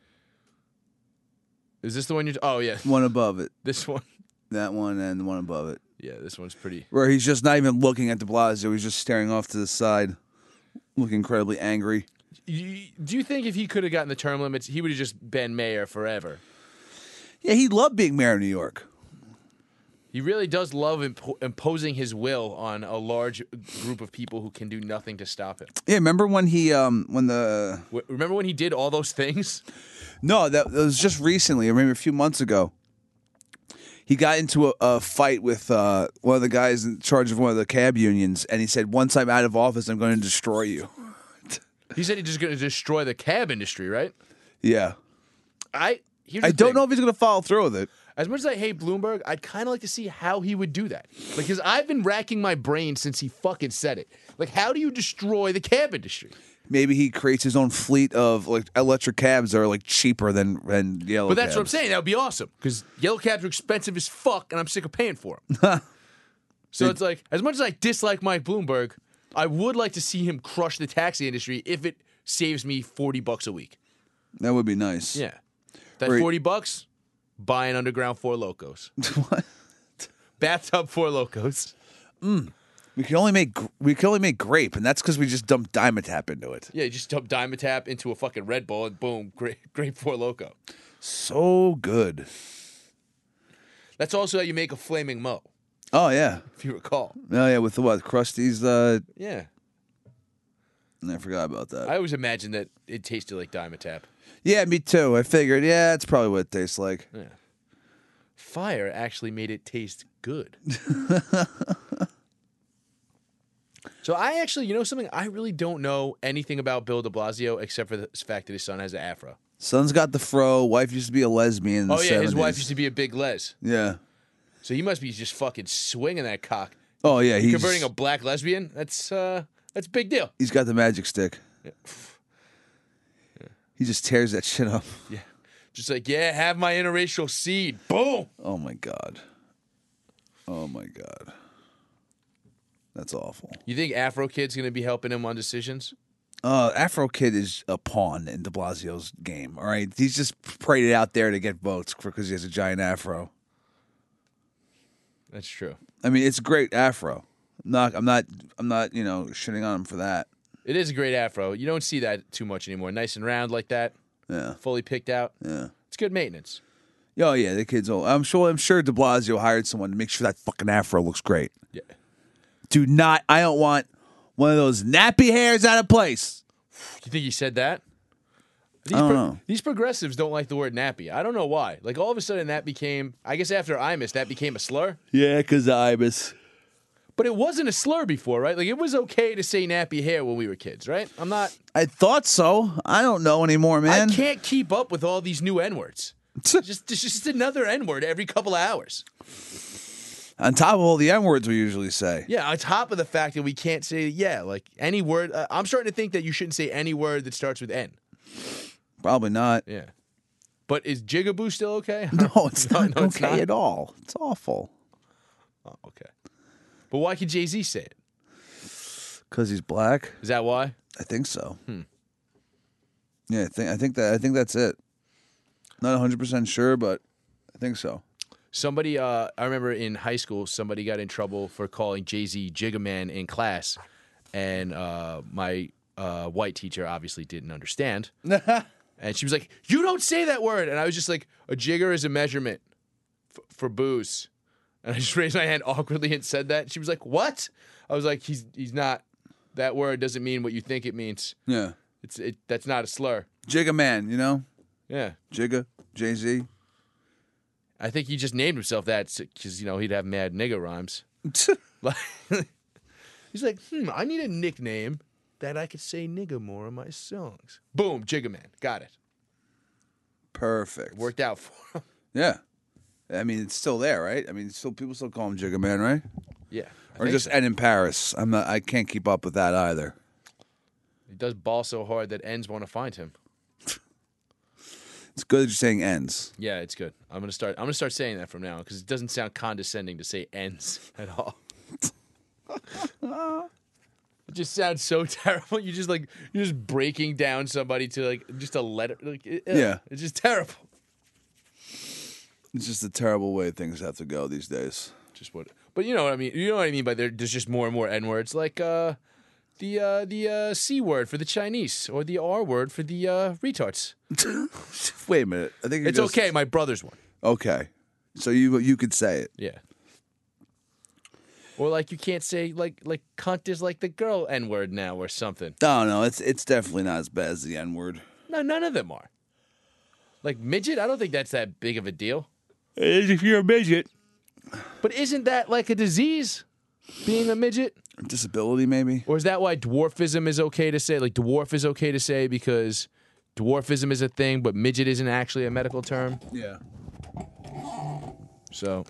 Is this the one you're? Oh yeah, One above it. this one. That one and the one above it. Yeah, this one's pretty. Where he's just not even looking at de Blasio. He's just staring off to the side, looking incredibly angry. You- Do you think if he could have gotten the term limits, he would have just been mayor forever? Yeah, he loved being mayor of New York. He really does love impo- imposing his will on a large group of people who can do nothing to stop him. Yeah, remember when he, um, when the... W- Remember when he did all those things? No, that, that was just recently. I remember a few months ago. He got into a, a fight with uh, one of the guys in charge of one of the cab unions, and he said, once I'm out of office, I'm going to destroy you. He said he's just going to destroy the cab industry, right? Yeah. I here's I the don't thing. know if he's going to follow through with it. As much as I hate Bloomberg, I'd kind of like to see how he would do that. Because I've been racking my brain since he fucking said it. Like, how do you destroy the cab industry? Maybe he creates his own fleet of like electric cabs that are like cheaper than, than yellow But that's what I'm cabs. saying. That would be awesome. Because yellow cabs are expensive as fuck, and I'm sick of paying for them. So it's like, as much as I dislike Mike Bloomberg, I would like to see him crush the taxi industry if it saves me forty bucks a week. That would be nice. Yeah. That Or- forty bucks, buy an underground Four Locos. What? Bathtub Four Locos. We can only make gr- we can only make grape, and that's because we just dumped Dimetap into it. Yeah, you just dump Dimetap into a fucking Red Bull and boom, grape, grape Four Loko. So good. That's also how you make a flaming mo, Oh yeah. if you recall. Oh yeah. With the what? Krusty's. Uh, Yeah. I forgot about that. I always imagined that it tasted like Dimetap. yeah, me too. I figured. Yeah, it's probably what it tastes like. Yeah. Fire actually made it taste good. So I actually, you know something? I really don't know anything about Bill de Blasio except for the fact that his son has an afro. Son's got the fro. Wife used to be a lesbian. In the Oh, yeah, seventies. his wife used to be a big les. Yeah. So he must be just fucking swinging that cock. Oh yeah. He's Converting a black lesbian? That's uh, that's a big deal. He's got the magic stick. He just tears that shit up. Yeah. Just like, yeah, have my interracial seed. Boom. Oh my god. Oh my god. That's awful. You think Afro Kid's going to be helping him on decisions? Uh, Afro Kid is a pawn in de Blasio's game. All right, he's just paraded out there to get votes because he has a giant afro. That's true. I mean, it's a great afro. I'm not, I'm not, I'm not, you know, shitting on him for that. It is a great afro. You don't see that too much anymore. Nice and round like that, Yeah, fully picked out. yeah. It's good maintenance. Oh yeah, the kid's old. I'm sure. I'm sure de Blasio hired someone to make sure that fucking afro looks great. Yeah. Do not. I don't want one of those nappy hairs out of place. You think he said that? These, I don't know. these progressives don't like the word nappy. I don't know why. Like, all of a sudden, that became, I guess after Imus, that became a slur. Yeah, because Ibis. But it wasn't a slur before, right? Like, it was okay to say nappy hair when we were kids, right? I'm not, I thought so. I don't know anymore, man. I can't keep up with all these new N-words. Just, it's just another N-word every couple of hours. On top of all the N words we usually say. Yeah, on top of the fact that we can't say, yeah, like any word. Uh, I'm starting to think that you shouldn't say any word that starts with N. Probably not. Yeah. But is jigaboo still okay? No, it's No, not no, it's okay not. at all. It's awful. Oh, okay. But why could Jay-Z say it? Because he's black. Is that why? I think so. Hmm. Yeah, I think I think that I think that's it. Not one hundred percent sure, but I think so. Somebody, uh, I remember in high school, somebody got in trouble for calling Jay-Z Jigga-Man in class. And uh, my uh, white teacher obviously didn't understand. And she was like, you don't say that word. And I was just like, a jigger is a measurement f- for booze. And I just raised my hand awkwardly and said that. She was like, what? I was like, he's he's not, that word doesn't mean what you think it means. Yeah. It's it. That's not a slur. Jigga Man, you know? Yeah. Jigga, Jay-Z. I think he just named himself that because, you know, he'd have mad nigga rhymes. Like, he's like, hmm, I need a nickname that I could say nigga more in my songs. Boom, Jigga Man. Got it. Perfect. Worked out for him. Yeah. I mean, it's still there, right? I mean, still people still call him Jigga Man, right? Yeah. I Or think just so. Ed in Paris. I'm not. I can't keep up with that either. He does ball so hard that ends want to find him. It's good that you're saying ends. Yeah, it's good. I'm gonna start. I'm gonna start saying that from now because it doesn't sound condescending to say ends at all. It just sounds so terrible. You just like you're just breaking down somebody to like just a letter. Like, it- Yeah. it's just terrible. It's just a terrible way things have to go these days. Just what. But you know what I mean. You know what I mean by there. There's just more and more N words, like uh, the uh, the uh, C word for the Chinese or the R word for the uh, retards. Wait a minute. I think you're It's just- okay. My brother's one. Okay. So you you could say it. Yeah. Or like you can't say like like cunt is like the girl N word now or something. No, no, it's it's definitely not as bad as the N word. No, none of them are. Like midget, I don't think that's that big of a deal. It is if you're a midget. But isn't that like a disease? Being a midget? Disability, maybe. Or is that why dwarfism is okay to say? Like dwarf is okay to say because dwarfism is a thing, but midget isn't actually a medical term. Yeah. So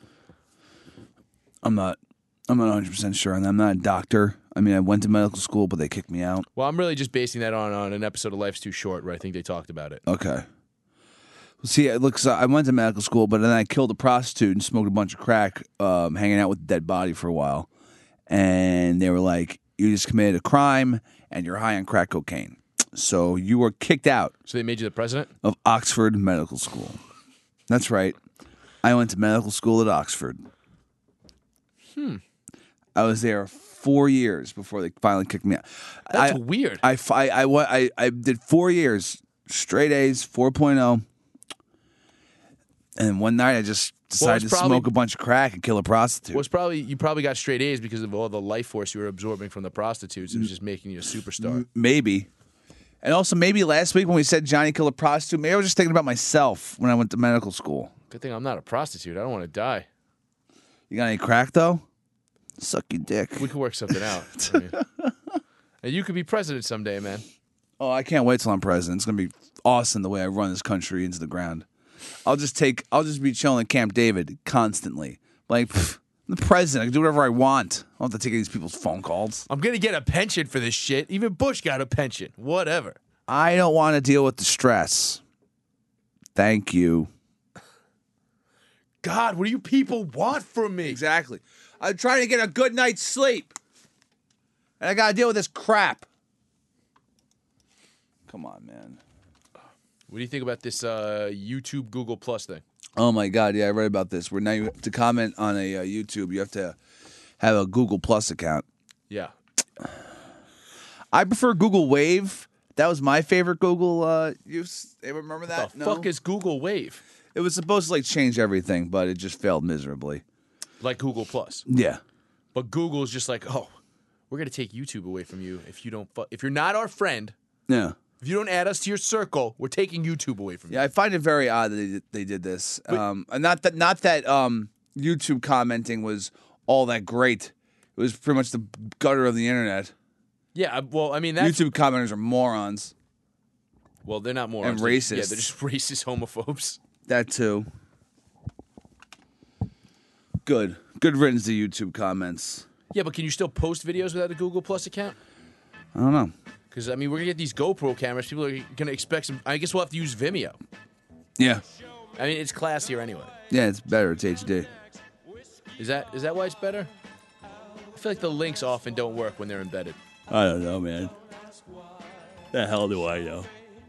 I'm not. I'm not one hundred percent sure on that. I'm not a doctor. I mean, I went to medical school, but they kicked me out. well, I'm really just basing that on, on an episode of Life's Too Short where I think they talked about it. Okay. See, it looks. I went to medical school, but then I killed a prostitute and smoked a bunch of crack, um, hanging out with a dead body for a while. And they were like, "You just committed a crime, and you're high on crack cocaine, so you were kicked out So they made you the president? of Oxford Medical School." That's right. I went to medical school at Oxford. Hmm. I was there four years before they finally kicked me out. That's I, weird. I, I, I, wa- I, I did four years, straight A's, four point oh. And one night I just decided it's to probably- smoke a bunch of crack and kill a prostitute. Was probably you probably got straight A's because of all the life force you were absorbing from the prostitutes. It was just making you a superstar. Maybe. And also, maybe last week when we said Johnny killed a prostitute, maybe I was just thinking about myself when I went to medical school. Good thing I'm not a prostitute. I don't want to die. You got any crack, though? Suck your dick. We could work something out. I mean, and you could be president someday, man. Oh, I can't wait till I'm president. It's going to be awesome the way I run this country into the ground. I'll just take, I'll just be chilling at Camp David constantly. Like, pff, I'm the president. I can do whatever I want. I don't have to take these people's phone calls. I'm gonna get a pension for this shit. Even Bush got a pension. Whatever. I don't want to deal with the stress. Thank you. God, what do you people want from me? Exactly. I'm trying to get a good night's sleep. And I got to deal with this crap. Come on, man. What do you think about this uh, YouTube Google Plus thing? Oh, my God. Yeah, I read about this. Where now you have to comment on a uh, YouTube, you have to have a Google Plus account. Yeah. I prefer Google Wave. That was my favorite Google uh, use. Ever remember that? The fuck is Google Wave? It was supposed to like change everything, but it just failed miserably. Like Google Plus. Yeah. But Google's just like, oh, we're gonna take YouTube away from you if you don't. Fu- if you're not our friend, Yeah. if you don't add us to your circle, we're taking YouTube away from you. Yeah, I find it very odd that they did, they did this. Um, and not that not that um, YouTube commenting was all that great. It was pretty much the gutter of the internet. Yeah. I- Well, I mean, that's YouTube commenters are morons. well, they're not more And They're- Yeah, racist. they're just racist homophobes. That too. Good. Good riddance to YouTube comments. Yeah, but can you still post videos without a Google Plus account? I don't know. Because I mean, we're gonna get these GoPro cameras. People are gonna expect some. I guess we'll have to use Vimeo. Yeah. I mean, it's classier anyway. Yeah, it's better. It's H D. Is that is that why it's better? I feel like the links often don't work when they're embedded. I don't know, man. The hell do I know?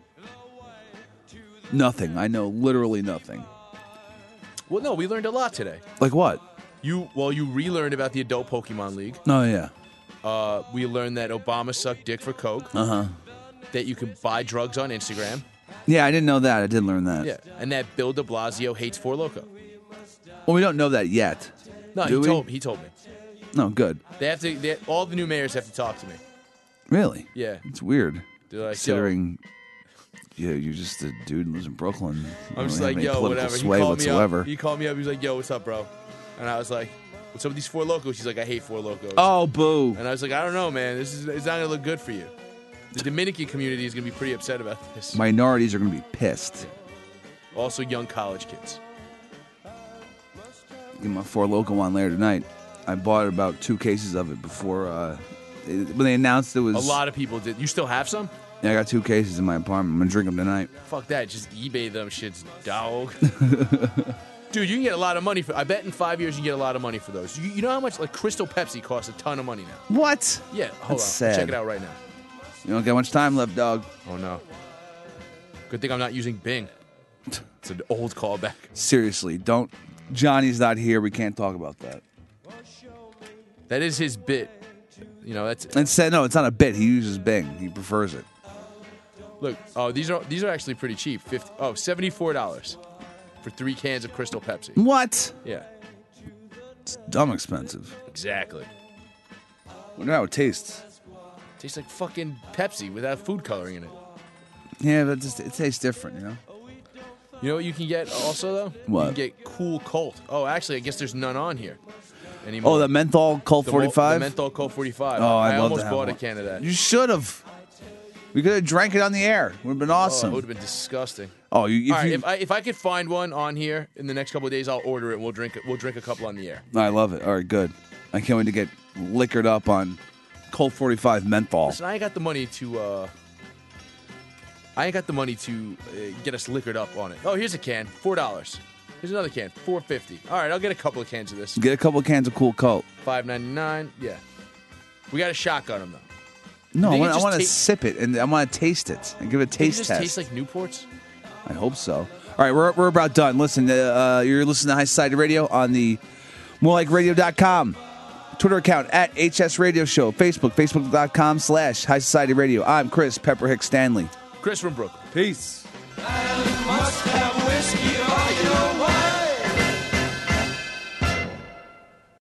Nothing. I know literally nothing. Well, no, we learned a lot today. Like what? You well, you relearned about the adult Pokemon League. Oh, yeah. Uh, we learned that Obama sucked dick for coke. Uh huh. That you can buy drugs on Instagram. Yeah, I didn't know that. I did learn that. Yeah, and that Bill De Blasio hates Four Loko. Well, we don't know that yet. No, Do he we? told he told me. No, good. They have to. They, all the new mayors have to talk to me. Really? Yeah, It's weird. they're like, yo, Considering, yeah, you're just a dude who lives in Brooklyn. You I'm don't just have like, any yo, political whatever. He sway called whatsoever. me up. He called me up. He was like, yo, what's up, bro? And I was like, what's up with these Four Locos? He's like, I hate Four Locos. Oh, boo. And I was like, I don't know, man. This is it's not gonna look good for you. The Dominican community is gonna be pretty upset about this. Minorities are going to be pissed. Also, young college kids. Get my Four Loco on later tonight. I bought about two cases of it before, uh, it, when they announced it was. A lot of people did. You still have some? Yeah, I got two cases in my apartment. I'm going to drink them tonight. Fuck that. Just eBay them shits, dog. Dude, you can get a lot of money for. I bet in five years you can get a lot of money for those. You, you know how much like Crystal Pepsi costs a ton of money now. What? Yeah, hold That's on. I'll sad. check it out right now. You don't got much time left, dog. Oh no. Good thing I'm not using Bing. It's an old callback. Seriously, don't. Johnny's not here. We can't talk about that. That is his bit. You know, that's And said no, it's not a bit. He uses Bing. He prefers it. look. Oh, these are these are actually pretty cheap. Fifty. Oh, seventy-four dollars for three cans of Crystal Pepsi. What? Yeah, It's dumb expensive. exactly. Wonder how it tastes. Tastes like fucking Pepsi without food coloring in it. Yeah, but it, just, it tastes different, you know. You know what you can get also though? What? You can get Cool Colt. Oh, actually, I guess there's none on here anymore. Oh, the menthol Colt The mo- forty-five. The menthol Colt forty-five. Oh, I'd I love almost to have bought a one. can of that. You should have. We could have drank it on the air. Would have been Oh, it awesome. would have been disgusting. Oh, you. If All right, you if I if I could find one on here in the next couple of days, I'll order it. and We'll drink it. We'll drink a couple on the air. I love it. All right, good. I can't wait to get liquored up on Colt forty-five menthol. Listen, I ain't got the money to. Uh, I ain't got the money to uh, get us liquored up on it. Oh, here's a can, four dollars. Here's another can, four fifty. All right, I'll get a couple of cans of this. Get a couple of cans of Cool Colt. Five ninety nine. Yeah, we got a shotgun them though. No, I think it want, I just want to ta- sip it and I want to taste it and give it a Does it taste just test. taste like Newports? I hope so. All right, we're, we're about done. Listen, uh, uh, you're listening to High Society Radio on the more like radio dot com. Twitter account at H S Radio Show. Facebook, facebook.com slash High Society Radio. I'm Chris Pepper Hicks Stanley. Chris from Brooklyn. Peace. Must